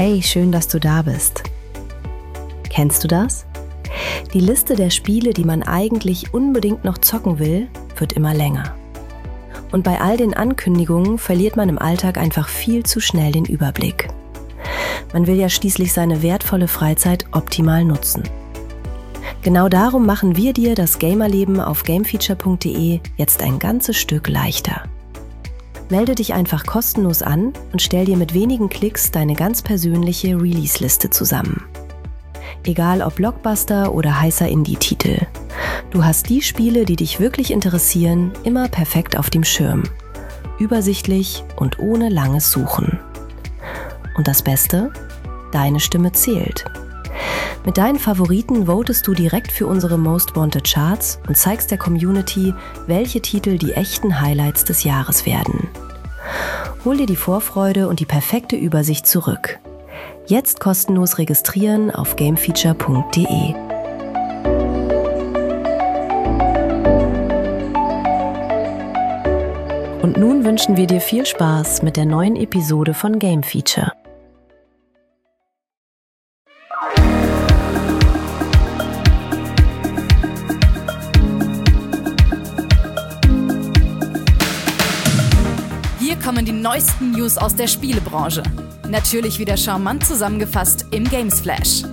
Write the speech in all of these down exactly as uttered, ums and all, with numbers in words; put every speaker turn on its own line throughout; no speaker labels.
Hey, schön, dass du da bist. Kennst du das? Die Liste der Spiele, die man eigentlich unbedingt noch zocken will, wird immer länger. Und bei all den Ankündigungen verliert man im Alltag einfach viel zu schnell den Überblick. Man will ja schließlich seine wertvolle Freizeit optimal nutzen. Genau darum machen wir dir das Gamerleben auf gamefeature punkt de jetzt ein ganzes Stück leichter. Melde dich einfach kostenlos an und stell dir mit wenigen Klicks deine ganz persönliche Release-Liste zusammen. Egal ob Blockbuster oder heißer Indie-Titel. Du hast die Spiele, die dich wirklich interessieren, immer perfekt auf dem Schirm. Übersichtlich und ohne langes Suchen. Und das Beste? Deine Stimme zählt. Mit deinen Favoriten votest du direkt für unsere Most Wanted Charts und zeigst der Community, welche Titel die echten Highlights des Jahres werden. Hol dir die Vorfreude und die perfekte Übersicht zurück. Jetzt kostenlos registrieren auf gamefeature punkt de. Und nun wünschen wir dir viel Spaß mit der neuen Episode von Game Feature.
Hier kommen die neuesten News aus der Spielebranche. Natürlich wieder charmant zusammengefasst im Games Flash.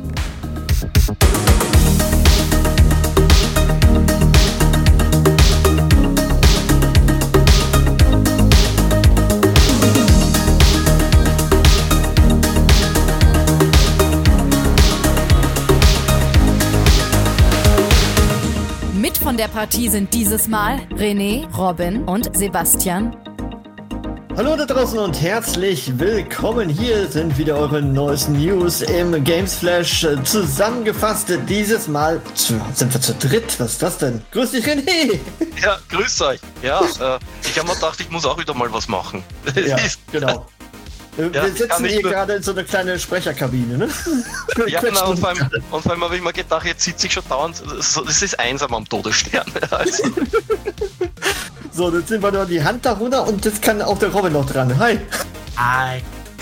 Mit von der Partie sind dieses Mal René, Robin und Sebastian.
Hallo da draußen und herzlich willkommen. Hier sind wieder eure neuesten News im Games Flash zusammengefasst. Dieses Mal sind wir zu dritt. Was ist das denn? Grüß dich, René.
Ja, grüß euch. Ja, äh, ich habe mir gedacht, ich muss auch wieder mal was machen.
Ja, genau. Wir
ja,
sitzen hier gerade in so einer kleinen Sprecherkabine, ne?
Ja, genau. Und vor allem, und vor allem habe ich mir gedacht, jetzt sitze ich schon dauernd. Das ist einsam am Todesstern. Also.
So, jetzt sind wir nur die Hand darunter und jetzt kann auch der Robin noch dran. Hi.
Hi.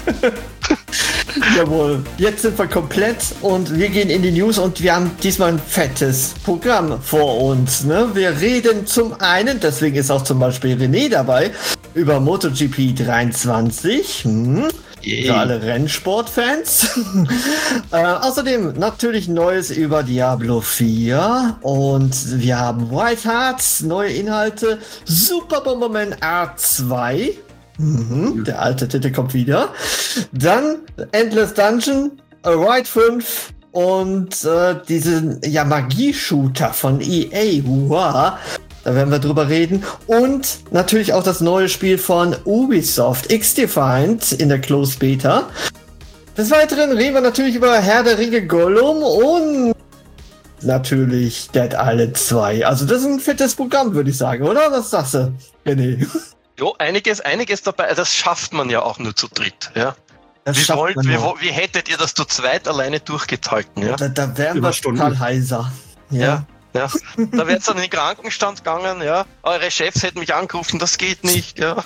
Jawohl, jetzt sind wir komplett und wir gehen in die News und wir haben diesmal ein fettes Programm vor uns. Ne? Wir reden zum einen, deswegen ist auch zum Beispiel René dabei, über MotoGP dreiundzwanzig. Hm. Für alle Rennsportfans. äh, außerdem natürlich Neues über Diablo vier und wir haben White Hearts, neue Inhalte, Super Bomberman R zwei. Mhm, der alte Titel kommt wieder. Dann Endless Dungeon, A Ride fünf und äh, diesen ja, Magie-Shooter von E A. Wow. Da werden wir drüber reden. Und natürlich auch das neue Spiel von Ubisoft, X-Defiant, in der Closed Beta. Des Weiteren reden wir natürlich über Herr der Ringe Gollum und natürlich Dead Island zwei. Also das ist ein fettes Programm, würde ich sagen, oder? Was sagst du, René?
Jo, einiges, einiges dabei. Das schafft man ja auch nur zu dritt, ja.
Das
wie, wollt, wie,
ja.
wie hättet ihr das zu zweit alleine durchgehalten, ja?
Da, da wären wir total heiser.
Ja. ja. Ja, da wärt ihr dann in den Krankenstand gegangen, ja. Eure Chefs hätten mich angerufen, das geht nicht, ja.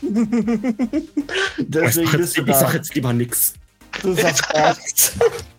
Deswegen
ich
bist du
ich
da.
sag jetzt lieber nix.
Du sagst erst.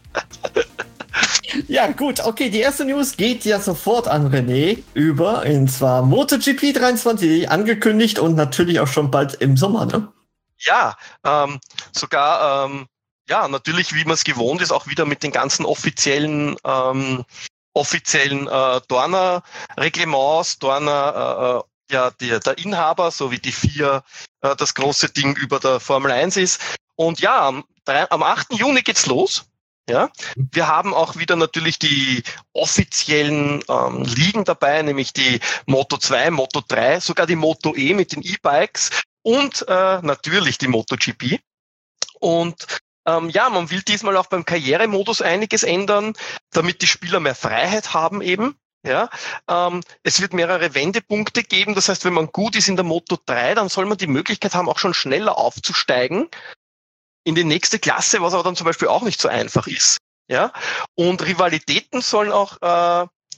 Ja, gut, okay, die erste News geht ja sofort an René über, und zwar MotoGP dreiundzwanzig, angekündigt und natürlich auch schon bald im Sommer, ne?
Ja, ähm, sogar, ähm, ja, natürlich, wie man es gewohnt ist, auch wieder mit den ganzen offiziellen ähm, offiziellen äh, Dorna-Reglements, Dorna, äh, ja, die, der Inhaber, so wie die vier äh, das große Ding über der Formel eins ist. Und ja, am, am achten Juni geht's los. Ja, wir haben auch wieder natürlich die offiziellen ähm, Ligen dabei, nämlich die Moto zwei, Moto drei, sogar die Moto E mit den E-Bikes und äh, natürlich die MotoGP. Und Ähm, ja, man will diesmal auch beim Karrieremodus einiges ändern, damit die Spieler mehr Freiheit haben eben. Ja, ähm, es wird mehrere Wendepunkte geben. Das heißt, wenn man gut ist in der Moto drei, dann soll man die Möglichkeit haben, auch schon schneller aufzusteigen in die nächste Klasse, was aber dann zum Beispiel auch nicht so einfach ist. Ja, und Rivalitäten sollen auch äh,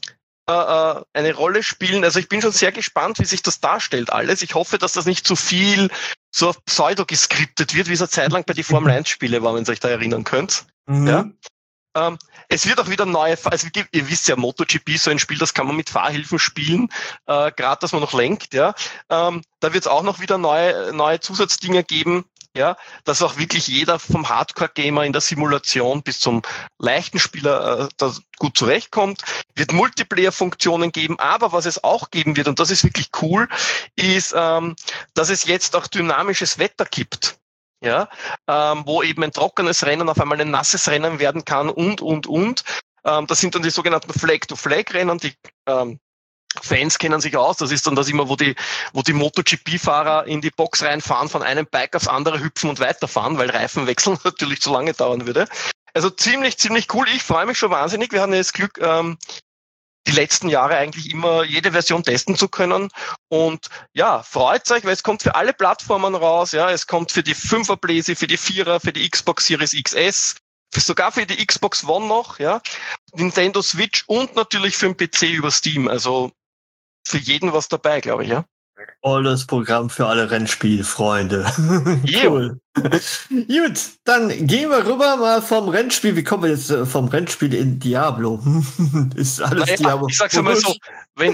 äh, eine Rolle spielen. Also ich bin schon sehr gespannt, wie sich das darstellt alles. Ich hoffe, dass das nicht zu viel so auf Pseudo geskriptet wird, wie es eine Zeit lang bei die Formel eins Spiele war, wenn ihr euch da erinnern könnt. Mhm. Ja. Ähm, es wird auch wieder neue, also ihr wisst ja, MotoGP, so ein Spiel, das kann man mit Fahrhilfen spielen, äh, gerade dass man noch lenkt, ja. Ähm, da wird es auch noch wieder neue, neue Zusatzdinge geben, ja, dass auch wirklich jeder vom Hardcore-Gamer in der Simulation bis zum leichten Spieler äh, da gut zurechtkommt. Wird Multiplayer-Funktionen geben, aber was es auch geben wird, und das ist wirklich cool, ist, ähm, dass es jetzt auch dynamisches Wetter gibt. Ja, ähm, wo eben ein trockenes Rennen auf einmal ein nasses Rennen werden kann und, und, und. Ähm, das sind dann die sogenannten Flag-to-Flag-Rennen, die ähm, Fans kennen sich aus. Das ist dann das immer, wo die, wo die MotoGP-Fahrer in die Box reinfahren, von einem Bike aufs andere hüpfen und weiterfahren, weil Reifenwechsel natürlich zu lange dauern würde. Also ziemlich, ziemlich cool. Ich freue mich schon wahnsinnig. Wir haben ja das Glück, ähm, die letzten Jahre eigentlich immer jede Version testen zu können. Und ja, freut euch, weil es kommt für alle Plattformen raus. Ja, es kommt für die fünfer Blazy, für die Vierer, für die Xbox Series X S, für, sogar für die Xbox One noch, ja, Nintendo Switch und natürlich für den P C über Steam. Also für jeden was dabei, glaube ich, ja.
Tolles Programm für alle Rennspielfreunde. Cool. Gut, dann gehen wir rüber mal vom Rennspiel. Wie kommen wir jetzt äh, vom Rennspiel in Diablo? Ist alles
naja,
Diablo.
Ich sag's mal so, wenn...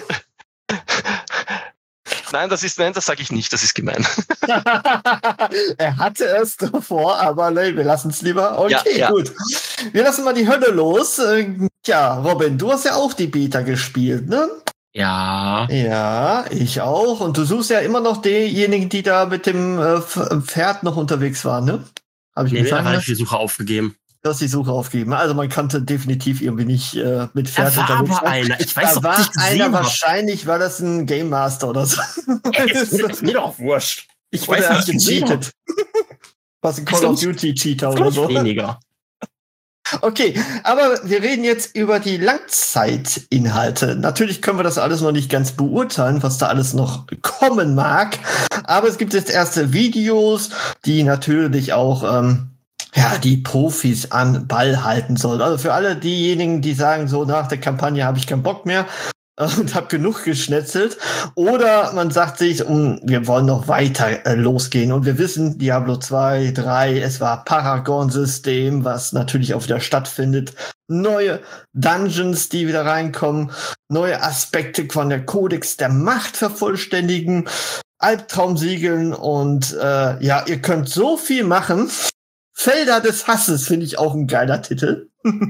Nein, das ist, nein, das sage ich nicht, das ist gemein.
Er hatte es davor, aber nein, wir lassen es lieber. Okay,
ja, ja.
Gut. Wir lassen mal die Hölle los. Tja, Robin, du hast ja auch die Beta gespielt, ne?
Ja.
Ja, ich auch. Und du suchst ja immer noch diejenigen, die da mit dem äh, Pferd noch unterwegs waren, ne? Hab ich
nee,
gesagt,
da habe ich die Suche aufgegeben.
Du hast die Suche aufgegeben. Also man konnte definitiv irgendwie nicht äh, mit Pferd
da war
unterwegs
aber
sein.
einer. Ich weiß
da
doch,
war
was ich gesehen
einer,
hab.
wahrscheinlich war das ein Game Master oder so.
Ey, das ist mir doch wurscht. Ich weiß
oder
nicht,
gecheatet. Was ein Call of Duty Cheater oder so.
Weniger.
Okay, aber wir reden jetzt über die Langzeitinhalte. Natürlich können wir das alles noch nicht ganz beurteilen, was da alles noch kommen mag. Aber es gibt jetzt erste Videos, die natürlich auch ähm, ja die Profis an Ball halten sollen. Also für alle diejenigen, die sagen, so nach der Kampagne habe ich keinen Bock mehr und habe genug geschnetzelt. Oder man sagt sich, um, wir wollen noch weiter äh, losgehen. Und wir wissen, Diablo zwei, drei, es war Paragon-System, was natürlich auch wieder stattfindet. Neue Dungeons, die wieder reinkommen. Neue Aspekte von der Kodex der Macht vervollständigen. Albtraumsiegeln. Und äh, ja, ihr könnt so viel machen. Felder des Hasses finde ich auch ein geiler Titel.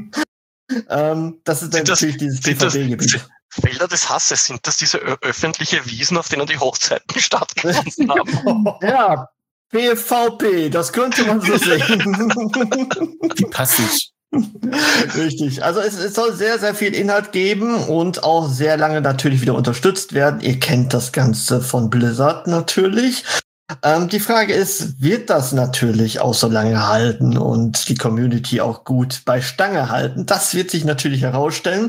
ähm, das ist dann
das,
natürlich dieses PvP-Gebiet.
Felder des Hasses, sind das diese ö- öffentliche Wiesen, auf denen die Hochzeiten stattgefunden haben?
Ja, PvP, das könnte man so sehen.
Die passen nicht.
Richtig, also es, es soll sehr, sehr viel Inhalt geben und auch sehr lange natürlich wieder unterstützt werden. Ihr kennt das Ganze von Blizzard natürlich. Ähm, die Frage ist, wird das natürlich auch so lange halten und die Community auch gut bei Stange halten? Das wird sich natürlich herausstellen.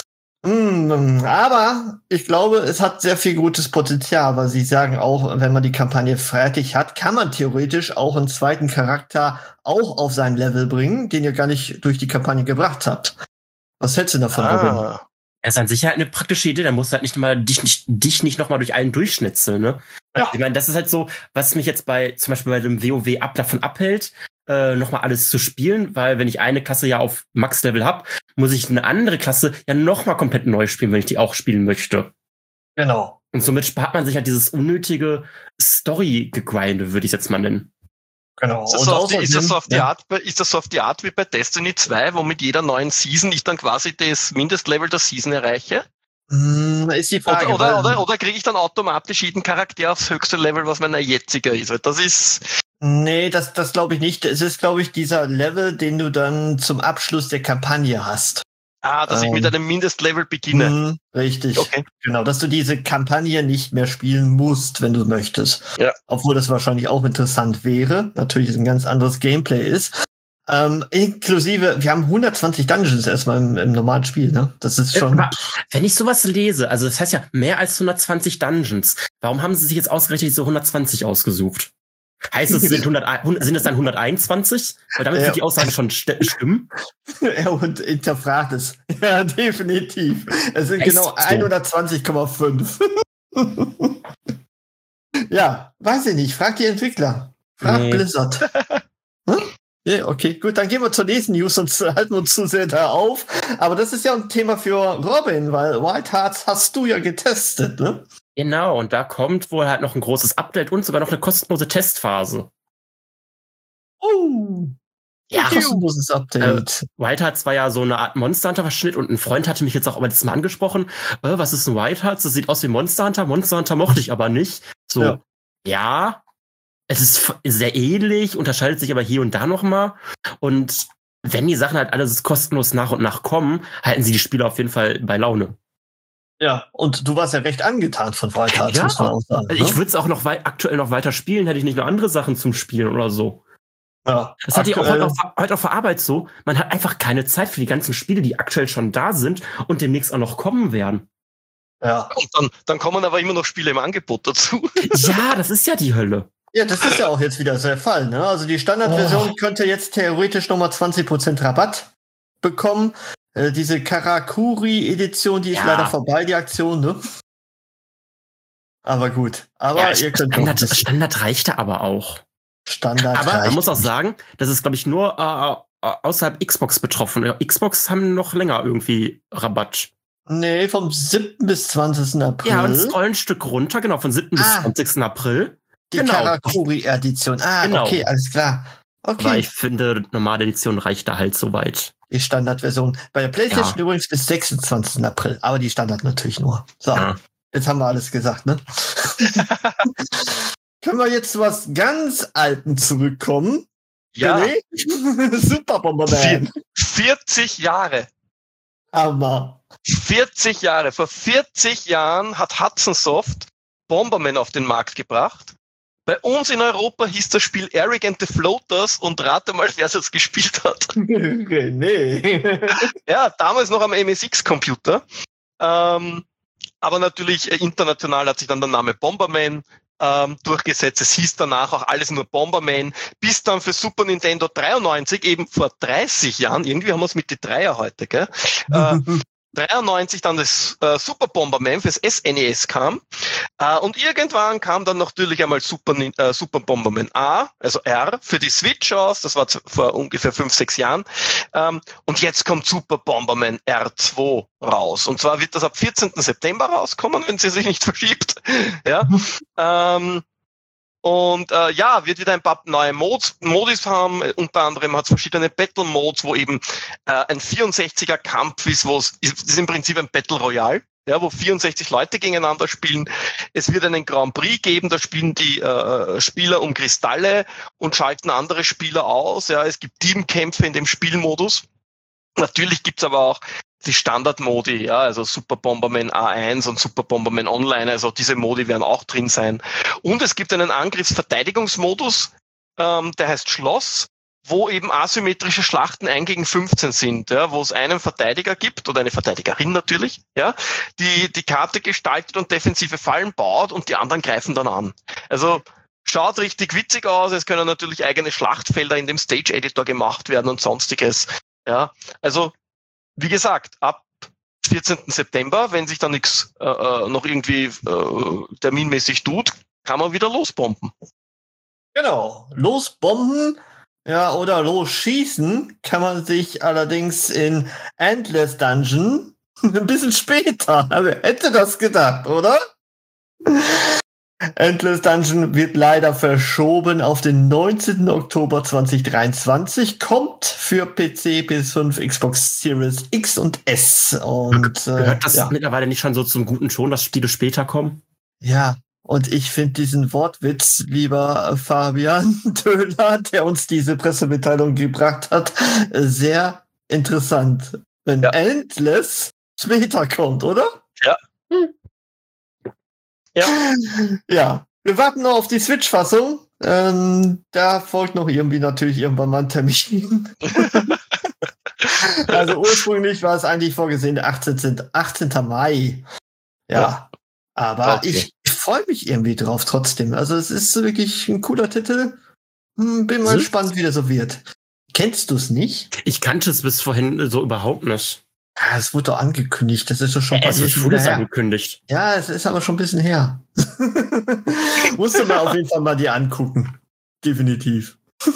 Mm, aber ich glaube, es hat sehr viel gutes Potenzial, weil sie sagen auch, wenn man die Kampagne fertig hat, kann man theoretisch auch einen zweiten Charakter auch auf sein Level bringen, den ihr gar nicht durch die Kampagne gebracht habt. Was hältst du davon,
Ah.
Robin?
Es ist an sich halt eine praktische Idee, da musst du halt nicht mal dich nicht, dich nicht nochmal durch einen durchschnitzeln, ne?
Ja.
Ich meine, das ist halt so, was mich jetzt bei, zum Beispiel bei dem WoW ab davon abhält, äh, nochmal alles zu spielen, weil wenn ich eine Klasse ja auf Max-Level hab, muss ich eine andere Klasse ja nochmal komplett neu spielen, wenn ich die auch spielen möchte.
Genau.
Und somit spart man sich halt dieses unnötige Story-Gegrinde, würde ich jetzt mal nennen.
Genau.
Ist das, so auf die, ist, das so auf die Art, ist das so auf die Art wie bei Destiny zwei, wo mit jeder neuen Season ich dann quasi das Mindestlevel der Season erreiche?
Mm, ist die Frage.
Oder, oder, oder, oder kriege ich dann automatisch jeden Charakter aufs höchste Level, was mein jetziger ist? Das ist...
Nee, das, das glaube ich nicht. Es ist, glaube ich, dieser Level, den du dann zum Abschluss der Kampagne hast.
Ah, dass
ähm,
ich mit einem Mindestlevel beginne.
Mh, richtig.
Okay.
Genau, dass du diese Kampagne nicht mehr spielen musst, wenn du möchtest.
Ja.
Obwohl das wahrscheinlich auch interessant wäre. Natürlich ein ganz anderes Gameplay ist. Ähm, inklusive, wir haben hundertzwanzig Dungeons erstmal im, im normalen Spiel, ne? Das ist schon...
Aber wenn ich sowas lese, also das heißt ja mehr als hundertzwanzig Dungeons, warum haben sie sich jetzt ausgerechnet diese hundertzwanzig ausgesucht? Heißt es, sind, hundert, sind es dann hunderteinundzwanzig? Weil damit
Ja.
wird die Aussage schon st- stimmen.
Ja, und hinterfragt es. Ja, definitiv. Es sind
Echt
genau
so?
hundertzwanzig Komma fünf. Ja, weiß ich nicht. Frag die Entwickler. Frag
Nee.
Blizzard. Hm? Ja, okay, gut, dann gehen wir zur nächsten News, sonst halten wir uns zu sehr da auf. Aber das ist ja ein Thema für Robin, weil Wild Hearts hast du ja getestet, ne?
Genau, und da kommt wohl halt noch ein großes Update und sogar noch eine kostenlose Testphase.
Oh,
Ja,
kostenloses Update.
Wild Hearts war ja so eine Art Monster Hunter Verschnitt und ein Freund hatte mich jetzt auch aber das mal angesprochen. Äh, was ist ein Wild Hearts? Das sieht aus wie Monster Hunter. Monster Hunter mochte ich aber nicht. So,
Ja.
ja, es ist f- sehr ähnlich, unterscheidet sich aber hier und da nochmal. Und wenn die Sachen halt alles kostenlos nach und nach kommen, halten sie die Spieler auf jeden Fall bei Laune.
Ja, und du warst ja recht angetan von Wild Hearts,
Ja.
muss man auch sagen.
Also ich
ne?
würde es auch noch wei- aktuell noch weiter spielen, hätte ich nicht noch andere Sachen zum Spielen oder so.
Ja,
Das hatte ich auch
aktuell-
heute auf, heute auf der Arbeit so. Man hat einfach keine Zeit für die ganzen Spiele, die aktuell schon da sind und demnächst auch noch kommen werden.
Ja.
Und dann, dann kommen aber immer noch Spiele im Angebot dazu.
Ja, das ist ja die Hölle.
Ja, das ist ja auch jetzt wieder der Fall. Ne? Also die Standardversion
Oh.
könnte jetzt theoretisch nochmal zwanzig Prozent Rabatt bekommen. Äh, diese Karakuri-Edition, die ist
Ja.
leider vorbei, die Aktion. Ne? Aber gut. Aber
Ja,
ihr könnt
Standard,
noch
Standard reichte aber auch.
Standard
Aber man
reicht.
muss auch sagen, das ist, glaube ich, nur äh, außerhalb Xbox betroffen. Ja, Xbox haben noch länger irgendwie Rabatt.
Nee, vom siebten bis zwanzigsten April.
Ja, und scrollen ein Stück runter, genau, von siebten bis
Ah.
zwanzigsten April.
die
genau.
Karakuri-Edition. Ah,
Genau.
okay, alles klar. Okay,
Aber ich finde, normale Edition reicht da halt soweit.
die Standardversion. Bei der PlayStation
Ja.
übrigens bis sechsundzwanzigsten April. Aber die Standard natürlich nur. So.
Ja.
Jetzt haben wir alles gesagt, ne? Können wir jetzt zu was ganz Alten zurückkommen?
Ja,
René? Super Bomberman.
vierzig Jahre.
Hammer.
vierzig Jahre. Vor vierzig Jahren hat Hudson Soft Bomberman auf den Markt gebracht. Bei uns in Europa hieß das Spiel Eric and the Floaters und rate mal, wer es jetzt gespielt hat.
René.
Ja, damals noch am M S X-Computer. Ähm, aber natürlich äh, international hat sich dann der Name Bomberman ähm, durchgesetzt. Es hieß danach auch alles nur Bomberman, bis dann für Super Nintendo dreiundneunzig, eben vor dreißig Jahren, irgendwie haben wir es mit die Dreier heute, gell? Äh, dreiundneunzig dann das äh, Super Bomberman fürs S N E S kam. Äh, und irgendwann kam dann natürlich einmal Super, Nin- äh, Super Bomberman A, also R, für die Switch aus. Das war zu, vor ungefähr fünf, sechs Jahren. Ähm, und jetzt kommt Super Bomberman R zwei raus. Und zwar wird das ab vierzehnten September rauskommen, wenn sie sich nicht verschiebt. Ja. ähm, Und äh, ja, wird wieder ein paar neue Modes, Modis haben. Unter anderem hat es verschiedene Battle Modes, wo eben äh, ein vierundsechziger Kampf ist, wo es das ist im Prinzip ein Battle Royale, ja, wo vierundsechzig Leute gegeneinander spielen. Es wird einen Grand Prix geben, da spielen die äh, Spieler um Kristalle und schalten andere Spieler aus. Ja, es gibt Teamkämpfe in dem Spielmodus. Natürlich gibt's aber auch die Standard-Modi, ja, also Super Bomberman A eins und Super Bomberman Online, also diese Modi werden auch drin sein. Und es gibt einen Angriffsverteidigungsmodus, ähm, der heißt Schloss, wo eben asymmetrische Schlachten eins gegen fünfzehn sind, ja, wo es einen Verteidiger gibt, oder eine Verteidigerin natürlich, ja, die die Karte gestaltet und defensive Fallen baut und die anderen greifen dann an. Also schaut richtig witzig aus, es können natürlich eigene Schlachtfelder in dem Stage-Editor gemacht werden und sonstiges. Ja, also wie gesagt, ab vierzehnten September, wenn sich da nichts äh, noch irgendwie äh, terminmäßig tut, kann man wieder losbomben.
Genau. Losbomben, ja, oder losschießen kann man sich allerdings in Endless Dungeon ein bisschen später. Wer hätte das gedacht, oder? Endless Dungeon wird leider verschoben auf den neunzehnten Oktober zweitausenddreiundzwanzig, kommt für P C, P S fünf, Xbox Series X und S. Und äh,
Gehört das
ja.
mittlerweile nicht schon so zum guten Ton, dass Spiele später kommen?
ja, und ich finde diesen Wortwitz, lieber Fabian Döhler, der uns diese Pressemitteilung gebracht hat, sehr interessant. Wenn
Ja.
Endless später kommt, oder?
Ja. Ja.
Ja, wir warten noch auf die Switch-Fassung. Ähm, da folgt noch irgendwie natürlich irgendwann mal ein Termin. Also ursprünglich war es eigentlich vorgesehen der achtzehnten. achtzehnten Mai. Ja, aber
Okay.
ich freue mich irgendwie drauf trotzdem. Also es ist wirklich ein cooler Titel. Hm, bin mal
Mhm.
gespannt, wie das so wird. Kennst du es nicht?
Ich kannte es bis vorhin so überhaupt nicht.
Ja, es wurde doch angekündigt. Das ist doch schon
Es
passiert.
ist wurde es
her.
angekündigt.
Ja, es ist aber schon ein bisschen her. Musst du mal auf jeden Fall mal dir angucken. Definitiv.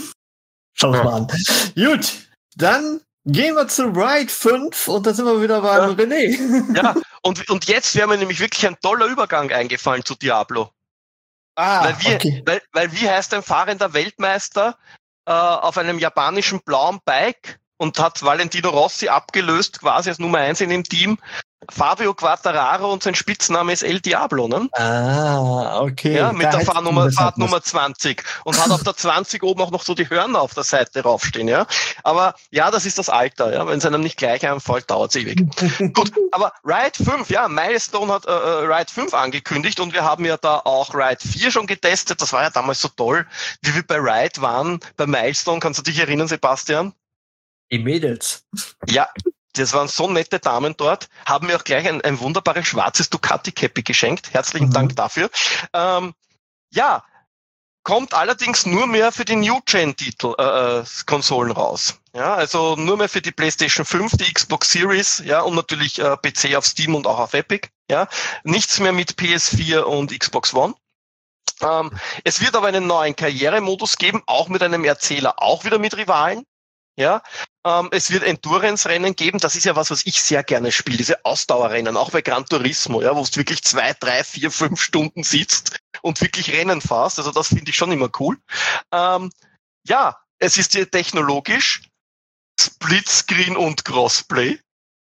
Schau
Ja.
mal an. Gut, dann gehen wir zu Ride fünf und da sind wir wieder beim
Ja.
René.
Ja, und, und jetzt wäre mir nämlich wirklich ein toller Übergang eingefallen zu Diablo.
Ah,
weil, wir,
okay.
weil, weil wie heißt ein fahrender Weltmeister äh, auf einem japanischen blauen Bike und hat Valentino Rossi abgelöst, quasi als Nummer eins in dem Team? Fabio Quartararo und sein Spitzname ist El Diablo, ne?
Ah, okay.
Ja, mit
Da
der
hättest du
Fahrnummer,
das halt
Fahrtnummer zwanzig und hat auf der zwanzig oben auch noch so die Hörner auf der Seite raufstehen, ja. Aber ja, das ist das Alter, ja. Wenn es einem nicht gleich einfällt, dauert es ewig. Gut, aber Ride fünf, ja, Milestone hat äh, Ride fünf angekündigt und wir haben ja da auch Ride vier schon getestet. Das war ja damals so toll, wie wir bei Ride waren, bei Milestone. Kannst du dich erinnern, Sebastian?
Die Mädels.
Ja. Das waren so nette Damen dort, haben mir auch gleich ein, ein wunderbares schwarzes Ducati-Cappy geschenkt. Herzlichen
Mhm.
Dank dafür. Ähm, ja, kommt allerdings nur mehr für die New-Gen-Titel, äh, Konsolen raus. Ja, also nur mehr für die PlayStation fünf, die Xbox Series, ja, und natürlich äh, P C auf Steam und auch auf Epic. Ja, nichts mehr mit P S vier und Xbox One. Ähm, es wird aber einen neuen Karrieremodus geben, auch mit einem Erzähler, auch wieder mit Rivalen. Ja, ähm, es wird Endurance-Rennen geben. Das ist ja was, was ich sehr gerne spiele. Diese Ausdauerrennen, auch bei Gran Turismo, ja, wo du wirklich zwei, drei, vier, fünf Stunden sitzt und wirklich Rennen fährst. Also das finde ich schon immer cool. Ähm, ja, es ist hier technologisch Splitscreen und Crossplay.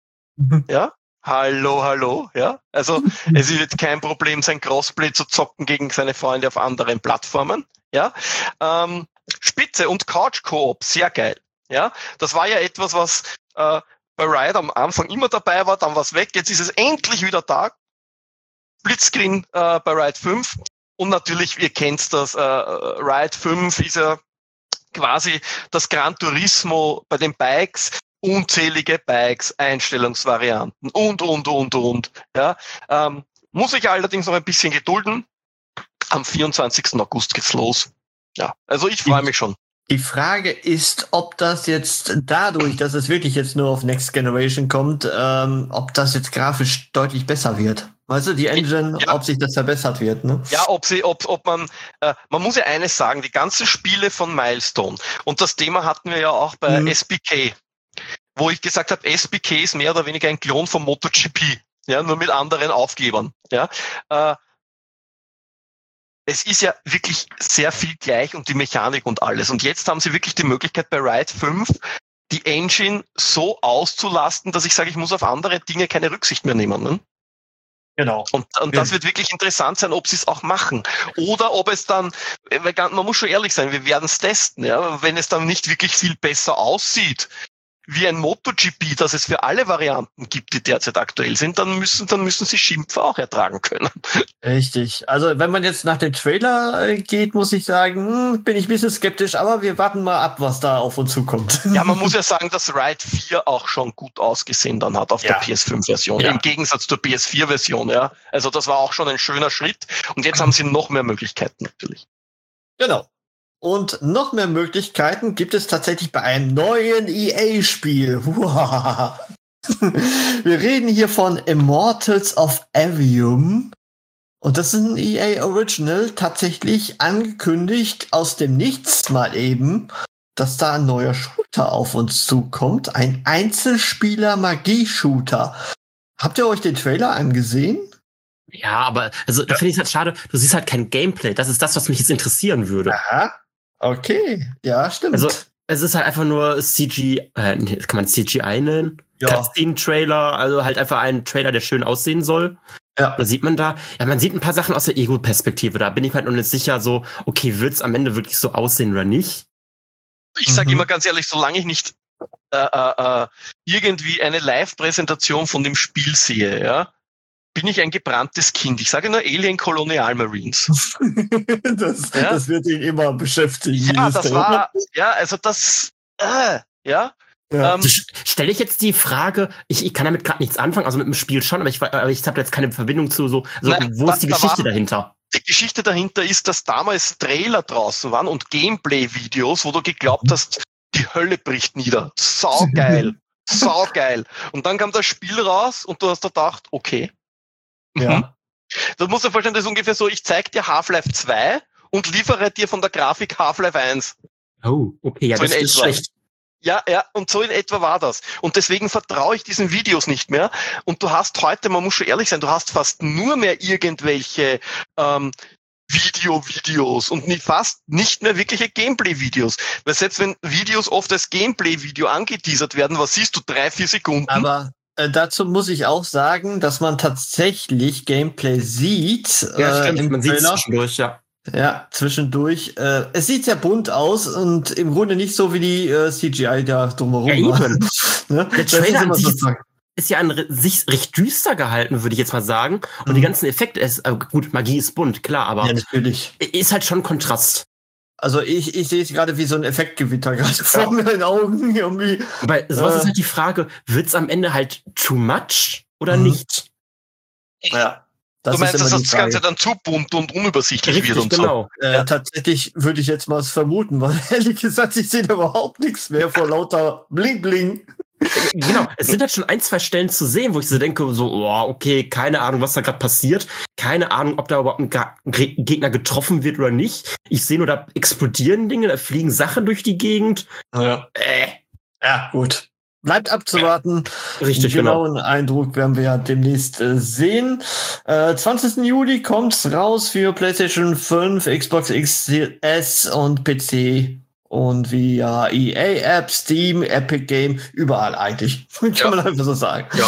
Ja, hallo, hallo. Ja, also es wird kein Problem sein, Crossplay zu zocken gegen seine Freunde auf anderen Plattformen. Ja, ähm, Spitze und Couch-Koop, sehr geil. Ja, das war ja etwas, was äh, bei Ride am Anfang immer dabei war, dann war es weg, jetzt ist es endlich wieder da. Splitscreen äh, bei Ride fünf und natürlich, ihr kennt das, äh, Ride fünf ist ja quasi das Gran Turismo bei den Bikes, unzählige Bikes, Einstellungsvarianten und, und, und, und. Ja, ähm, muss ich allerdings noch ein bisschen gedulden. Am vierundzwanzigsten August geht's los. Ja, also ich freue mich schon.
Die Frage ist, ob das jetzt dadurch, dass es wirklich jetzt nur auf Next Generation kommt, ähm, ob das jetzt grafisch deutlich besser wird. Weißt du, die Engine,
Ja.
ob sich das verbessert wird, ne?
Ja, ob sie, ob, ob man, äh, man muss ja eines sagen, die ganzen Spiele von Milestone, und das Thema hatten wir ja auch bei
Mhm.
S B K, wo ich gesagt habe, S B K ist mehr oder weniger ein Klon von MotoGP, ja, nur mit anderen Aufgebern, ja. Äh, es ist ja wirklich sehr viel gleich und die Mechanik und alles. Und jetzt haben sie wirklich die Möglichkeit bei Ride fünf, die Engine so auszulasten, dass ich sage, ich muss auf andere Dinge keine Rücksicht mehr nehmen. Ne?
Genau.
Und, und das wird wirklich interessant sein, ob sie es auch machen. Oder ob es dann, weil man muss schon ehrlich sein, wir werden es testen. Ja? Wenn es dann nicht wirklich viel besser aussieht, wie ein MotoGP, das es für alle Varianten gibt, die derzeit aktuell sind, dann müssen, dann müssen sie Schimpfe auch ertragen können.
Richtig. Also wenn man jetzt nach dem Trailer äh, geht, muss ich sagen, hm, bin ich ein bisschen skeptisch, aber wir warten mal ab, was da auf uns zukommt.
Ja, man muss ja sagen, dass Ride vier auch schon gut ausgesehen dann hat auf
Ja.
der P S fünf Version,
Ja.
im Gegensatz zur P S vier Version. Ja, also das war auch schon ein schöner Schritt und jetzt haben sie noch mehr Möglichkeiten natürlich.
Genau. Und noch mehr Möglichkeiten gibt es tatsächlich bei einem neuen E A-Spiel. Wow. Wir reden hier von Immortals of Avium. Und das ist ein E A Original, tatsächlich angekündigt aus dem Nichts mal eben, dass da ein neuer Shooter auf uns zukommt. Ein Einzelspieler-Magie-Shooter. Habt ihr euch den Trailer angesehen?
Ja, aber also da finde ich es halt schade, du siehst halt kein Gameplay. Das ist das, was mich jetzt interessieren würde.
Aha. Okay. Ja, stimmt.
Also es ist halt einfach nur C G, äh, nee, kann man C G I nennen?
Ja.
Cutscene-Trailer, also halt einfach ein Trailer, der schön aussehen soll.
Ja.
Da sieht man da, ja, man sieht ein paar Sachen aus der Ego-Perspektive. Da bin ich halt noch nicht sicher, so, okay, wird's am Ende wirklich so aussehen oder nicht?
Ich sage
Mhm.
immer ganz ehrlich, solange ich nicht äh, äh, äh, irgendwie eine Live-Präsentation von dem Spiel sehe, ja, bin ich ein gebranntes Kind. Ich sage nur Alien Colonial Marines.
das,
Ja?
das wird ihn immer beschäftigen.
Ja,
dieses
das
Thema.
war, ja, also das, äh, ja,
Ja.
Ähm,
Also stelle ich jetzt die Frage, ich, ich kann damit gerade nichts anfangen, also mit dem Spiel schon, aber ich, aber ich habe jetzt keine Verbindung zu so, also
Nein,
wo
da-
ist die
da
Geschichte
war-
dahinter?
Die Geschichte dahinter ist, dass damals Trailer draußen waren und Gameplay-Videos, wo du geglaubt hast, die Hölle bricht nieder. Saugeil. Saugeil. Und dann kam das Spiel raus und du hast da gedacht, okay. Mhm.
Ja.
Das musst du dir vorstellen, das ist ungefähr so, ich zeig dir Half-Life zwei und liefere dir von der Grafik Half-Life eins.
Oh, okay, ja,
So
das
in
ist
etwa.
schlecht.
Ja, ja, und so in etwa war das. Und deswegen vertraue ich diesen Videos nicht mehr. Und du hast heute, man muss schon ehrlich sein, du hast fast nur mehr irgendwelche ähm, Video-Videos und nie, fast nicht mehr wirkliche Gameplay-Videos. Weil selbst wenn Videos oft als Gameplay-Video angeteasert werden, was siehst du, drei, vier Sekunden?
Aber äh, dazu muss ich auch sagen, dass man tatsächlich Gameplay sieht.
Ja,
äh,
stimmt,
im
man sieht es
Trailer.
zwischendurch, ja.
Ja, zwischendurch. Äh, es sieht sehr bunt aus und im Grunde nicht so wie die äh, C G I da drumherum.
Ja,
war.
eben.
Ne?
Der
Das ist
Trailer
immer
an sich
so
ist,
sagen.
ist ja an re- sich recht düster gehalten, würde ich jetzt mal sagen. Und
Mhm.
die ganzen Effekte, ist, äh, gut, Magie ist bunt, klar, aber
Ja, natürlich.
ist halt schon Kontrast.
Also ich, ich sehe es gerade wie so ein Effektgewitter gerade vor meinen Augen irgendwie.
Bei sowas
Äh.
ist halt die Frage, wird's am Ende halt too much oder
Mhm.
nicht?
Ja.
du meinst, dass
immer die
das Ganze
Frage.
dann zu bunt und unübersichtlich
Richtig,
wird und
genau.
Äh,
Ja.
Tatsächlich würde ich jetzt mal vermuten, weil ehrlich gesagt, ich sehe da überhaupt nichts mehr vor lauter Bling Bling.
Genau, es sind halt schon ein, zwei Stellen zu sehen, wo ich so denke, so, oh, okay, keine Ahnung, was da gerade passiert. Keine Ahnung, ob da überhaupt ein Ga- Ge- Gegner getroffen wird oder nicht. Ich sehe nur, da explodieren Dinge, da fliegen Sachen durch die Gegend.
Ja.
Äh,
Ja, gut. Bleibt abzuwarten.
richtig,
Den
genau.
genauen Eindruck werden wir ja demnächst äh, sehen. Äh, zwanzigsten Juli kommt's raus für PlayStation fünf, Xbox X S und P C. Und via E A-App, Steam, Epic Game, überall eigentlich. Kann
Ja.
man einfach so sagen.
Ja.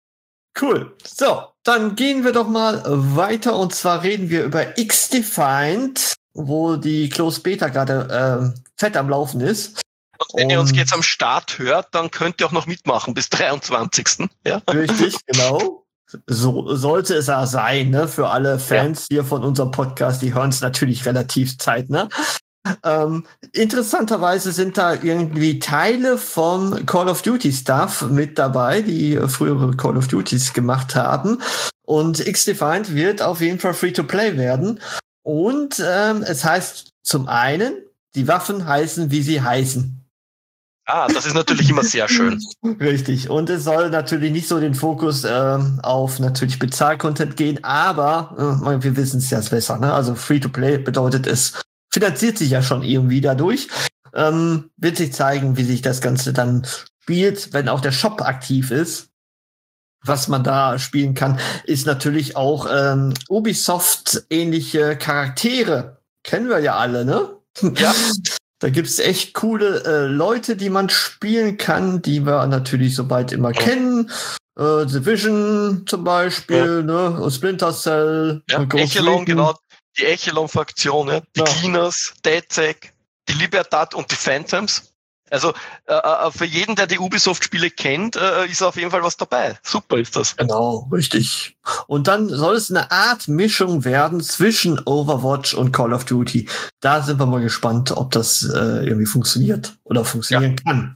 Cool. So, dann gehen wir doch mal weiter. Und zwar reden wir über X-Defined, wo die Closed Beta gerade äh, fett am Laufen ist.
Und wenn ihr uns
Und-
jetzt am Start hört, dann könnt ihr auch noch mitmachen bis dreiundzwanzigsten Ja?
Richtig, genau. So sollte es ja sein, ne? Für alle Fans hier von unserem Podcast, die hören es natürlich relativ zeitnah. Ähm, interessanterweise sind da irgendwie Teile vom Call of Duty Stuff mit dabei, die frühere Call of Duties gemacht haben. Und X-Defined wird auf jeden Fall Free-to-Play werden. Und ähm, es heißt zum einen, die Waffen heißen, wie sie heißen.
Ah, das ist natürlich immer sehr schön.
Richtig. Und es soll natürlich nicht so den Fokus ähm, auf natürlich Bezahl-Content gehen, aber äh, wir wissen es ja besser. Ne? Also Free-to-Play bedeutet, es finanziert sich ja schon irgendwie dadurch. Ähm, wird sich zeigen, wie sich das Ganze dann spielt, wenn auch der Shop aktiv ist. Was man da spielen kann, ist natürlich auch ähm, Ubisoft-ähnliche Charaktere. Kennen wir ja alle, ne?
Ja.
Da gibt's echt coole äh, Leute, die man spielen kann, die wir natürlich soweit immer
Ja.
kennen. Äh, Division zum Beispiel, ne? Und Splinter Cell.
Ja,
und Ghost
Echelon,
Recon.
genau, die Echelon-Fraktion, ja, die
Ja.
Cleaners, DedSec, die Libertad und die Phantoms. Also äh, äh, für jeden, der die Ubisoft-Spiele kennt, äh, ist auf jeden Fall was dabei. Super ist das.
Genau, richtig. Und dann soll es eine Art Mischung werden zwischen Overwatch und Call of Duty. Da sind wir mal gespannt, ob das äh, irgendwie funktioniert oder funktionieren kann.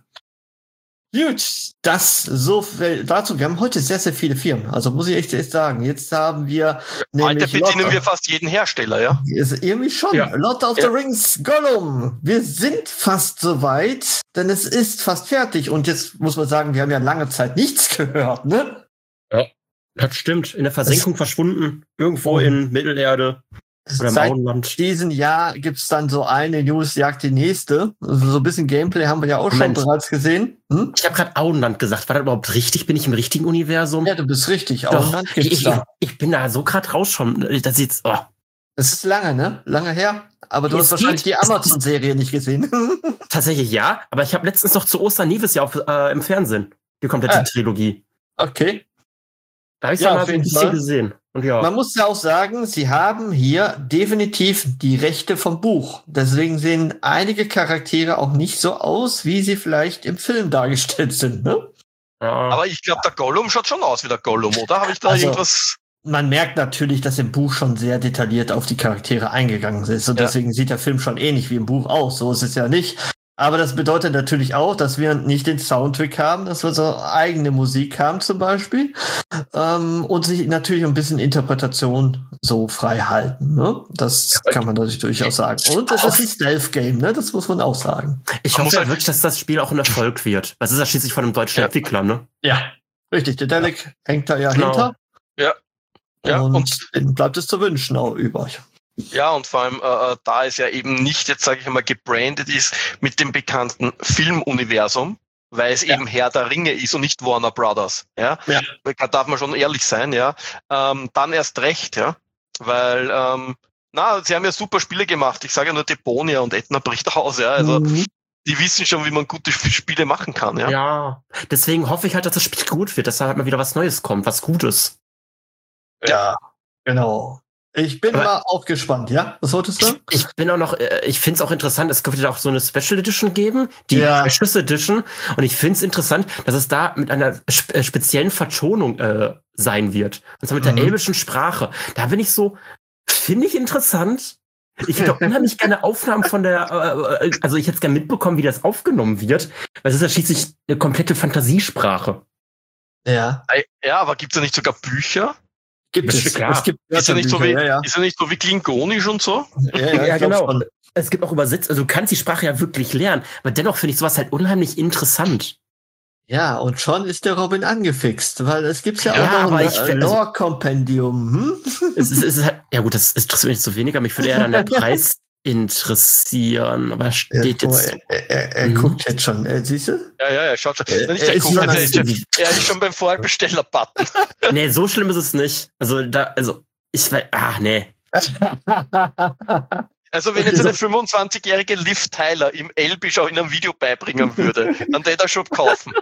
Gut, das so viel dazu. Wir haben heute sehr, sehr viele Firmen. Also muss ich echt, echt sagen. Jetzt haben wir
Heute
nämlich
bedienen
Lot
wir fast jeden Hersteller, ja.
Ist irgendwie schon.
Ja.
Lord of
Ja.
the Rings, Gollum. Wir sind fast soweit, denn es ist fast fertig. Und jetzt muss man sagen, wir haben ja lange Zeit nichts gehört, ne?
Das stimmt. In der Versenkung verschwunden. Irgendwo
Oh.
in Mittelerde oder im
Seit
Auenland.
diesem Jahr gibt's dann so eine News, jagt die nächste. Also so ein bisschen Gameplay haben wir ja auch
Moment.
schon bereits gesehen. Hm?
Ich habe gerade Auenland gesagt. War das überhaupt richtig? Bin ich im richtigen Universum?
Ja, du bist richtig.
Doch.
Auenland
Ich,
gibt's
ich,
da.
ich bin da so gerade raus schon. Das sieht's. Oh.
Es ist lange, ne? Lange her. Aber du
Es
hast wahrscheinlich
geht.
die Amazon-Serie nicht gesehen.
Tatsächlich ja, aber ich habe letztens noch zu Ostern lief es ja auf, äh, im Fernsehen. Die komplette
Ah.
Trilogie.
Okay.
Da habe ich
Ja,
ja, mal
auf
so ein
jeden
bisschen
Fall.
gesehen. Und ja.
Man muss ja auch sagen, sie haben hier definitiv die Rechte vom Buch. Deswegen sehen einige Charaktere auch nicht so aus, wie sie vielleicht im Film dargestellt sind. Ne?
ja.
Aber ich glaube, der Gollum schaut schon aus wie der Gollum, oder? Habe ich da
Also-
irgendwas?
Man merkt natürlich, dass im Buch schon sehr detailliert auf die Charaktere eingegangen ist. Und
Ja.
deswegen sieht der Film schon ähnlich wie im Buch aus. So ist es ja nicht. Aber das bedeutet natürlich auch, dass wir nicht den Soundtrack haben, dass wir so eigene Musik haben zum Beispiel ähm, und sich natürlich ein bisschen Interpretation so frei halten. Ne? Das kann man natürlich durchaus sagen. Und es ist ein Stealth-Game, ne? Das muss man auch sagen.
Ich hoffe ja wirklich, dass das Spiel auch ein Erfolg wird. Das ist ja schließlich von einem deutschen
Ja.
Entwickler, ne?
Ja, richtig. Der Delic hängt da ja
Genau.
hinter.
Ja. Ja,
und,
und-
denen bleibt es zu wünschen auch übrig.
Ja, und vor allem, äh, da es ja eben nicht, jetzt sage ich einmal, gebrandet ist mit dem bekannten Filmuniversum, weil es
Ja.
eben Herr der Ringe ist und nicht Warner Brothers. Ja,
Ja.
Da darf man schon ehrlich sein, ja. Ähm, dann erst recht, ja, weil, ähm, na, sie haben ja super Spiele gemacht. Ich sage ja nur Deponia und Etna bricht aus, ja. Also,
Mhm.
die wissen schon, wie man gute Spiele machen kann, ja.
Ja. Deswegen hoffe ich halt, dass das Spiel gut wird, dass da halt mal wieder was Neues kommt, was Gutes.
Ja, genau. Ich bin
Aber-
mal auch gespannt, ja? Was wolltest du sagen?
Ich bin auch noch, äh, ich finde es auch interessant, es könnte auch so eine Special Edition geben, die
Ja.
Precious Edition. Und ich finde es interessant, dass es da mit einer spe äh, speziellen Vertonung äh, sein wird. Und zwar mit
Mhm.
der elbischen Sprache. Da bin ich so, finde ich interessant. Ich hätte auch unheimlich gerne Aufnahmen von der, äh, äh, also ich hätte gerne mitbekommen, wie das aufgenommen wird, weil es ist ja schließlich eine komplette Fantasiesprache.
Ja.
Ja, aber gibt's da nicht sogar Bücher?
Gibt
Das
es.
ist klar.
Es gibt
Ist ja nicht so wie,
Wörterbücher, ja,
ist ja nicht so wie Klingonisch und so?
ja. Ja, ja,
Ja,
ich glaub
genau.
schon.
Es gibt auch Übersetz, also du kannst die Sprache ja wirklich lernen, aber dennoch finde ich sowas halt unheimlich interessant.
Ja, und schon ist der Robin angefixt, weil es gibt ja,
Ja,
auch noch
aber
ein
ich
äh,
find- also-
Lore-Kompendium. Hm?
Es ist, es ist halt, ja gut, das interessiert mich nicht so wenig, aber mich würde eher dann der Preis interessieren. Aber
Ja,
steht
guck mal,
jetzt.
er er, er
Mhm.
guckt jetzt schon, äh, siehst du?
Ja, ja, ja, schaut schon.
Äh,
Nicht
er
der
ist
Kuchen,
schon
er, ist schon,
an-
er ist schon beim Vorbesteller-Button.
Nee, so schlimm ist es nicht. Also da, also, ich weiß, ah, nee.
Also wenn jetzt eine fünfundzwanzigjährige Liv Tyler im Elbisch auch in einem Video beibringen würde, dann hätte er schon kaufen.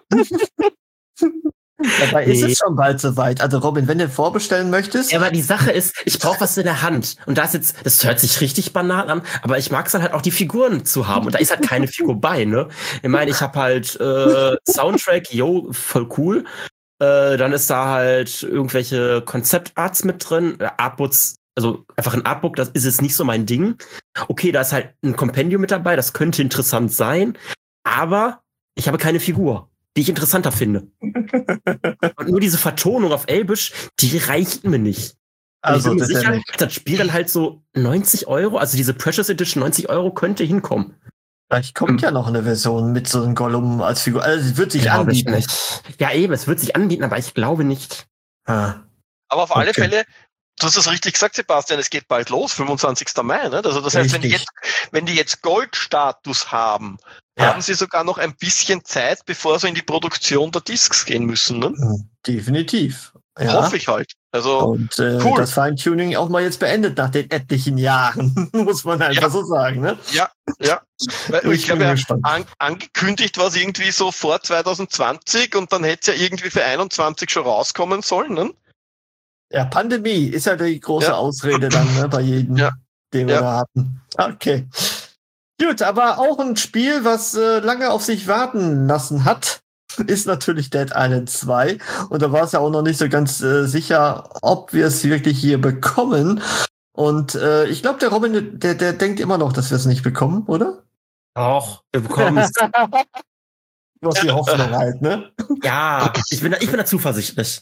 Dabei ist
Nee.
es schon bald soweit. Also Robin, wenn du vorbestellen möchtest,
Ja, aber die Sache ist, ich brauche was in der Hand. Und da ist jetzt, das hört sich richtig banal an, aber ich mag es dann halt auch, die Figuren zu haben. Und da ist halt keine Figur bei, ne? Ich meine, ich habe halt äh, Soundtrack, yo, voll cool. Äh, dann ist da halt irgendwelche Konzeptarts mit drin. Äh, Artbooks, also einfach ein Artbook, das ist jetzt nicht so mein Ding. Okay, da ist halt ein Kompendium mit dabei, das könnte interessant sein. Aber ich habe keine Figur, die ich interessanter finde. Und nur diese Vertonung auf Elbisch, die reicht mir nicht. Und
also
ich bin mir
das ist ja
sicher,
nicht.
das Spiel dann halt so neunzig Euro, also diese Precious Edition neunzig Euro könnte hinkommen.
Vielleicht kommt ja noch eine Version mit so einem Gollum als Figur. Also es wird sich
Glaube ich
anbieten.
nicht. Ja, eben, es wird sich anbieten, aber ich glaube nicht.
Ah.
Aber auf alle
Okay.
Fälle, du hast das richtig gesagt, Sebastian, es geht bald los, fünfundzwanzigster Mai. Ne? Also das heißt, wenn die,
Richtig.
jetzt, wenn die jetzt Goldstatus haben,
Ja.
haben sie sogar noch ein bisschen Zeit, bevor sie in die Produktion der Discs gehen müssen. Ne?
Hm, definitiv. Ja.
Hoffe ich halt. Also
Und äh,
Cool.
das Feintuning auch mal jetzt beendet nach den etlichen Jahren, muss man einfach
Ja.
so sagen. Ne?
ja, ja. Weil
Ich
ich glaube,
bin
ja,
gespannt.
an, angekündigt war es irgendwie so vor zwanzig zwanzig und dann hätte es ja irgendwie für einundzwanzig schon rauskommen sollen. Ne?
Ja, Pandemie ist ja die große
Ja.
Ausrede dann ne, bei jedem,
Ja.
den wir
Ja.
da hatten. Okay. Gut, aber auch ein Spiel, was äh, lange auf sich warten lassen hat, ist natürlich Dead Island zwei. Und da war es ja auch noch nicht so ganz äh, sicher, ob wir es wirklich hier bekommen. Und äh, ich glaube, der Robin, der, der denkt immer noch, dass wir es nicht bekommen, oder?
Doch, wir bekommen es.
Du hast die Hoffnung halt, ne?
Ja, ich bin, da, ich bin da zuversichtlich.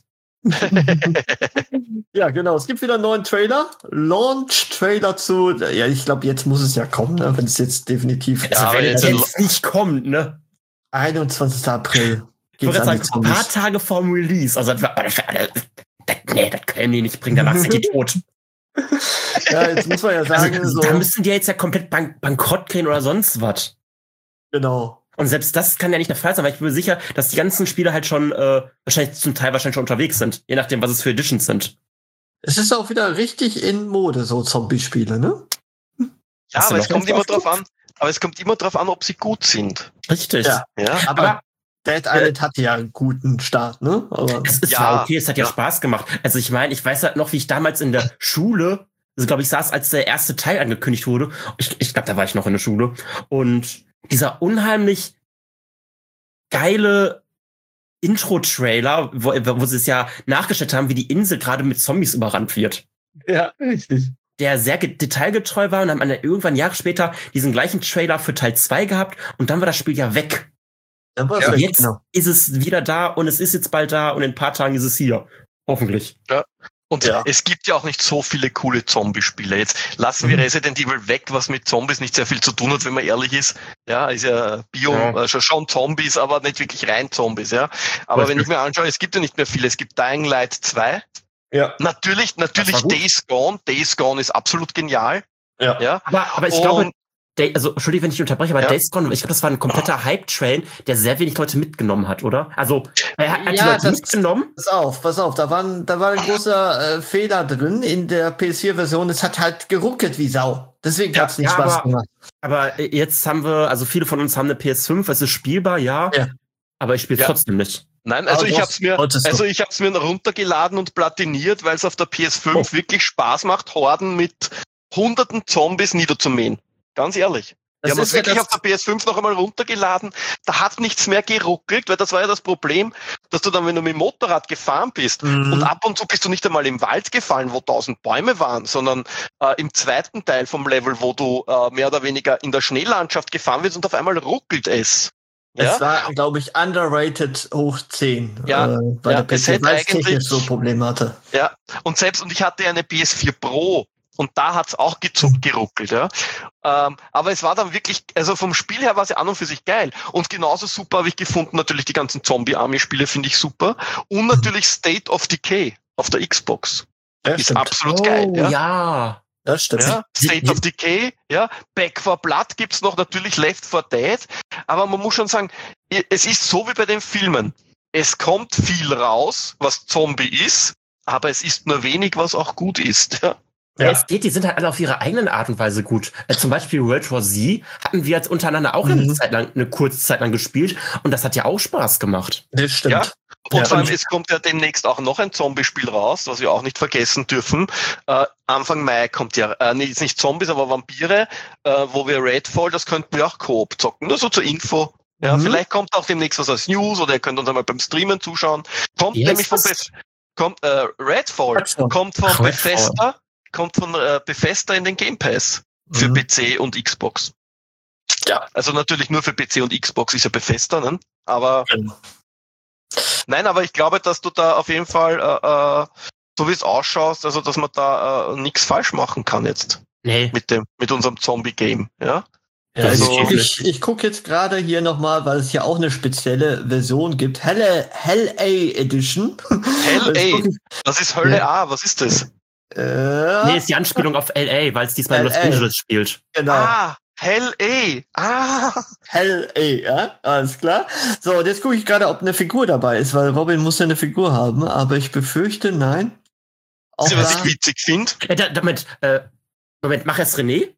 Ja, genau. Es gibt wieder einen neuen Trailer. Launch-Trailer zu. Ja, ich glaube, jetzt muss es ja kommen, ne? Wenn es jetzt definitiv.
Also
aber
wenn es
jetzt-
jetzt nicht kommt, ne?
einundzwanzigster April.
Ich würde
Geht's
sagen,
an die
ein
Zombies.
paar Tage vorm Release. Also, das, war- das, das, nee, das können die nicht bringen, danach sind die tot.
Ja, jetzt muss man ja sagen,
Also,
so.
da müssen die jetzt ja komplett bank bankrott gehen oder sonst was.
Genau.
Und selbst das kann ja nicht der Fall sein, weil ich bin mir sicher, dass die ganzen Spiele halt schon, äh, wahrscheinlich zum Teil wahrscheinlich schon unterwegs sind. Je nachdem, was es für Editions sind.
Es ist auch wieder richtig in Mode, so Zombie-Spiele, ne?
Ja,
Hast du
aber
noch
es kommt
was
immer
drauf?
drauf an. Aber es kommt immer drauf an, ob sie gut sind.
Richtig.
Ja.
Ja.
Aber,
Aber-
Dead Island hatte ja einen guten Start, ne? Aber
Es ist
Ja,
zwar okay, es hat ja,
ja.
Spaß gemacht. Also ich meine, ich weiß halt noch, wie ich damals in der Schule, also glaube ich, saß, als der erste Teil angekündigt wurde. Ich, ich glaube, da war ich noch in der Schule. Und dieser unheimlich geile Intro-Trailer, wo, wo sie es ja nachgestellt haben, wie die Insel gerade mit Zombies überrannt wird.
ja, richtig.
der sehr ge- detailgetreu war und dann haben wir irgendwann Jahre später diesen gleichen Trailer für Teil zwei gehabt und dann war das Spiel ja weg.
Dann war's
Ja,
weg,
jetzt
genau.
ist es wieder da und es ist jetzt bald da und in ein paar Tagen ist es hier. Hoffentlich.
Ja. Und
Ja.
es gibt ja auch nicht so viele coole Zombie-Spiele. Jetzt lassen
Mhm.
wir Resident Evil weg, was mit Zombies nicht sehr viel zu tun hat, wenn man ehrlich ist. Ja, ist ja Bio,
Ja.
also schon Zombies, aber nicht wirklich rein Zombies, ja. Aber
Richtig.
wenn ich mir anschaue, es gibt ja nicht mehr viele. Es gibt Dying Light zwei.
Ja.
Natürlich, natürlich
war gut.
Days Gone. Days Gone ist absolut genial.
Ja.
Ja.
Aber, aber ich
Und-
glaube, Day, also Entschuldigung, wenn ich unterbreche, aber
Ja.
Days Gone, ich glaube, das war ein kompletter Hype-Train, der sehr wenig Leute mitgenommen hat, oder? Also, er hat, hat die
Ja,
Leute
das-
mitgenommen.
Pass auf, pass auf, da, waren, da war ein großer äh, Fehler drin in der P S vier Version. Es hat halt geruckelt wie Sau. Deswegen
Ja,
hat es nicht
ja,
Spaß
aber-
gemacht.
Aber jetzt haben wir, also viele von uns haben eine P S fünf, es ist spielbar, ja.
Ja.
Aber ich spiele
Ja.
trotzdem nicht.
Nein, also
Aber
ich
doch,
hab's mir,
solltest du.
also ich hab's mir runtergeladen und platiniert, weil es auf der P S fünf
Oh.
wirklich Spaß macht, Horden mit hunderten Zombies niederzumähen. Ganz ehrlich. Wir
Das
haben
ist
es
ja
wirklich
das-
auf der P S fünf noch einmal runtergeladen. Da hat nichts mehr geruckelt, weil das war ja das Problem, dass du dann, wenn du mit dem Motorrad gefahren bist
Mhm.
und ab und zu bist du nicht einmal im Wald gefallen, wo tausend Bäume waren, sondern äh, im zweiten Teil vom Level, wo du äh, mehr oder weniger in der Schneelandschaft gefahren bist und auf einmal ruckelt es. Ja?
Es war, glaube ich, underrated hoch zehn.
Ja,
äh, bei
ja,
der P
es
C,
hätte
weil es
eigentlich-
technisch so Probleme hatte.
Ja, und selbst, und ich hatte eine P S vier Pro und da hat's auch gezuckt, geruckelt, ja. Ähm, aber es war dann wirklich, also vom Spiel her war es ja an und für sich geil. Und genauso super habe ich gefunden, natürlich die ganzen Zombie-Army-Spiele finde ich super. Und natürlich State of Decay auf der Xbox.
Ja,
Ist
stimmt.
absolut geil, ja.
Oh, ja.
Das stimmt.
Ja, State of Decay, ja, Back four Blood gibt's noch, natürlich Left four Dead, aber man muss schon sagen, es ist so wie bei den Filmen. Es kommt viel raus, was Zombie ist, aber es ist nur wenig, was auch gut ist. Ja.
Ja. Es geht, die sind halt alle auf ihre eigenen Art und Weise gut. Äh, zum Beispiel World War Z hatten wir jetzt untereinander auch eine
Mhm.
Zeit lang, eine kurze Zeit lang gespielt und das hat ja auch Spaß gemacht.
Das stimmt.
Ja. Und
Ja,
vor allem,
und-
es kommt ja demnächst auch noch ein Zombie-Spiel raus, was wir auch nicht vergessen dürfen. Äh, Anfang Mai kommt ja, äh, nicht, nicht Zombies, aber Vampire, äh, wo wir Redfall, das könnten wir auch Koop zocken. Nur so zur Info. Ja,
Mhm.
vielleicht kommt auch demnächst was als News oder ihr könnt uns einmal beim Streamen zuschauen. Kommt
Wie
nämlich
heißt
von
das?
Bef- kommt äh, Redfall,
Redfall.
kommt von
Ach, Redfall.
Bethesda, kommt von äh, Bethesda in den Game Pass für
Mhm.
P C und Xbox.
Ja.
Also natürlich nur für P C und Xbox ist ja Bethesda, ne? Aber
Genau.
nein, aber ich glaube, dass du da auf jeden Fall, äh, äh, so wie es ausschaut, also dass man da äh, nichts falsch machen kann jetzt
Nee.
mit dem, mit unserem Zombie-Game, ja.
Ja,
Also-
also ich, ich gucke jetzt gerade hier nochmal, weil es hier auch eine spezielle Version gibt. Hell, Hell A Edition.
Hell
Jetzt guck
A,
ich-
das ist Hölle
Ja.
A, was ist das?
Äh,
Nee, ist die Anspielung auf L A, weil es diesmal in Los
L A.
Angeles spielt.
genau.
Ah, Hell A, ah.
Hell A, ja, alles klar. So, und jetzt gucke ich gerade, ob eine Figur dabei ist, weil Robin muss ja eine Figur haben, aber ich befürchte, nein. Auch
Wisst ihr, was
da-
ich witzig finde?
Äh, da, damit, äh, Moment, mach erst René.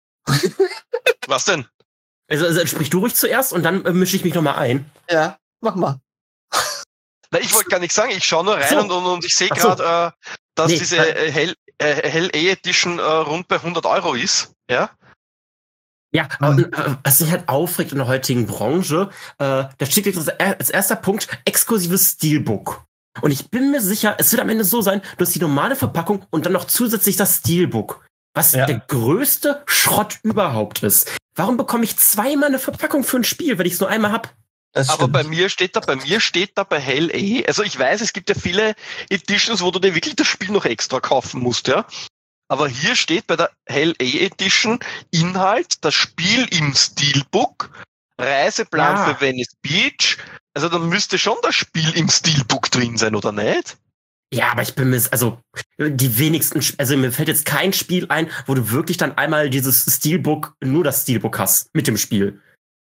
Was denn?
Also, also sprich du ruhig zuerst und dann äh, mische ich mich nochmal ein.
Ja, mach mal.
Na, ich wollte gar nicht sagen, ich schaue nur rein
So.
und, und, und ich sehe
Ach so.
gerade, äh, dass
Nee,
diese
weil-
äh, Hell, äh, Hell A Edition äh, rund bei hundert Euro ist, ja.
Ja, aber, äh, was sich halt aufregt in der heutigen Branche, äh, da steht jetzt als, er- als erster Punkt exklusives Steelbook. Und ich bin mir sicher, es wird am Ende so sein, du hast die normale Verpackung und dann noch zusätzlich das Steelbook. Was
Ja.
der größte Schrott überhaupt ist. Warum bekomme ich zweimal eine Verpackung für ein Spiel, wenn ich es nur einmal hab?
Das
Aber
stimmt.
bei mir steht da, bei mir steht da bei Hell A, also ich weiß, es gibt ja viele Editions, wo du dir wirklich das Spiel noch extra kaufen musst, ja. Aber hier steht bei der Hell A Edition Inhalt, das Spiel im Steelbook, Reiseplan
Ja.
für Venice Beach. Also dann müsste schon das Spiel im Steelbook drin sein, oder nicht?
Ja, aber ich bin mir, also, die wenigsten, Sp- also mir fällt jetzt kein Spiel ein, wo du wirklich dann einmal dieses Steelbook, nur das Steelbook hast, mit dem Spiel.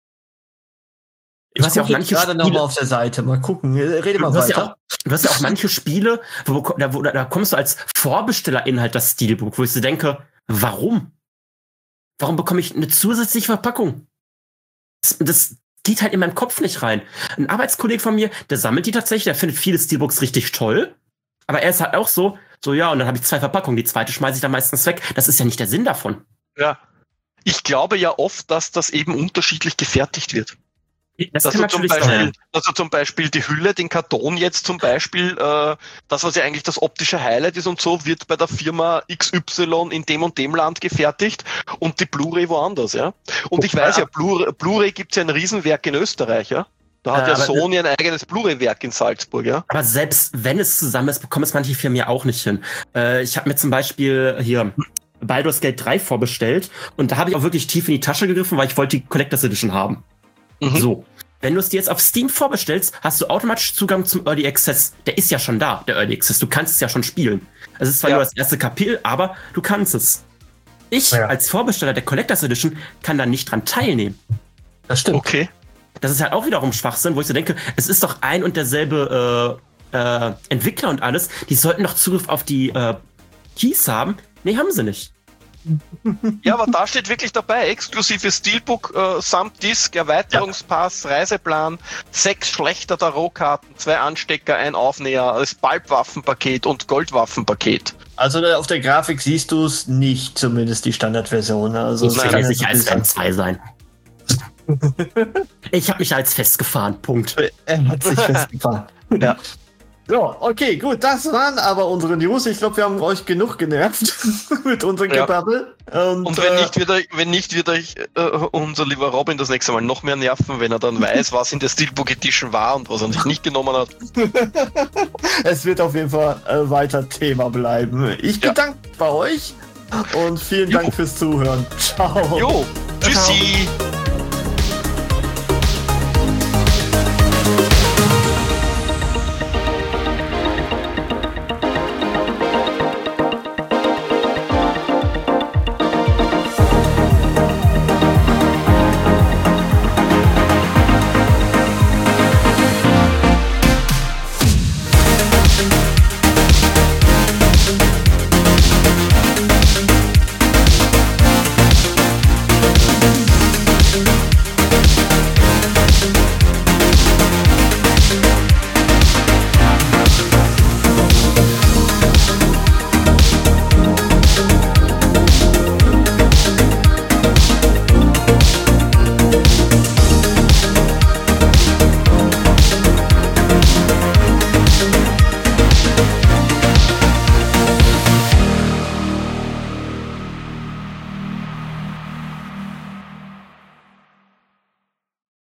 ich
hast ja auch
gucke
manche
gerade noch
Spiele-
mal auf der Seite. Mal gucken. Rede mal
Du hast, ja
weiter.
auch, du hast ja auch manche Spiele, wo, da, wo, da kommst du als Vorbestellerinhalt das Steelbook, wo ich so denke, warum? Warum bekomme ich eine zusätzliche Verpackung? Das, das geht halt in meinem Kopf nicht rein. Ein Arbeitskollege von mir, der sammelt die tatsächlich, der findet viele Steelbooks richtig toll, aber er ist halt auch so, so ja, und dann habe ich zwei Verpackungen, die zweite schmeiße ich dann meistens weg. Das ist ja nicht der Sinn davon.
Ja. Ich glaube ja oft, dass das eben unterschiedlich gefertigt wird.
Das
dass,
kann
du zum
natürlich
Beispiel,
sein.
dass du zum Beispiel die Hülle, den Karton jetzt zum Beispiel, äh, das, was ja eigentlich das optische Highlight ist und so, wird bei der Firma X Y in dem und dem Land gefertigt und die Blu-ray woanders, ja. Und ich weiß ja, Blu- Blu-ray gibt's ja ein Riesenwerk in Österreich, ja. Da hat
Äh,
ja
aber-
Sony ein eigenes Blu-ray-Werk in Salzburg, ja.
Aber selbst wenn es zusammen ist, bekommen es manche Firmen ja auch nicht hin. Äh, ich habe mir zum Beispiel hier Baldur's Gate drei vorbestellt und da habe ich auch wirklich tief in die Tasche gegriffen, weil ich wollte die Collectors Edition haben.
Mhm.
So. Wenn du es dir jetzt auf Steam vorbestellst, hast du automatisch Zugang zum Early Access. Der ist ja schon da, der Early Access. Du kannst es ja schon spielen. Es ist zwar
Ja.
nur das erste Kapitel, aber du kannst es. Ich
Ja.
als Vorbesteller der Collectors Edition kann da nicht dran teilnehmen.
Das stimmt.
Okay.
Das ist halt auch wiederum Schwachsinn, wo ich so denke, es ist doch ein und derselbe äh, äh, Entwickler und alles. Die sollten doch Zugriff auf die äh, Keys haben. Nee, haben sie nicht.
Ja, aber da steht wirklich dabei, exklusive Steelbook äh, samt Disc, Erweiterungspass, Reiseplan, sechs schlechter Tarotkarten, zwei Anstecker, ein Aufnäher, als Balbwaffenpaket und Goldwaffenpaket.
Also da auf der Grafik siehst du es nicht, zumindest die Standardversion. Also
Ich
es
kann
kann
ja
jetzt
sicher
ein
als Fan
bisschen-
zwei sein. Ich habe mich als festgefahren. Punkt.
Er hat sich festgefahren.
Ja.
So, okay, gut, das waren aber unsere News. Ich glaube, wir haben euch genug genervt mit unserem
Ja.
Gebabbel. Und,
Und wenn
äh,
nicht, wird euch, wenn nicht, wird euch äh, unser lieber Robin das nächste Mal noch mehr nerven, wenn er dann weiß, was in der Steelbook Edition war und was er sich nicht genommen hat.
es wird auf jeden Fall äh, weiter Thema bleiben. Ich
Ja.
bedanke mich bei euch und vielen
Jo.
Dank fürs Zuhören. Ciao.
Jo, tschüssi!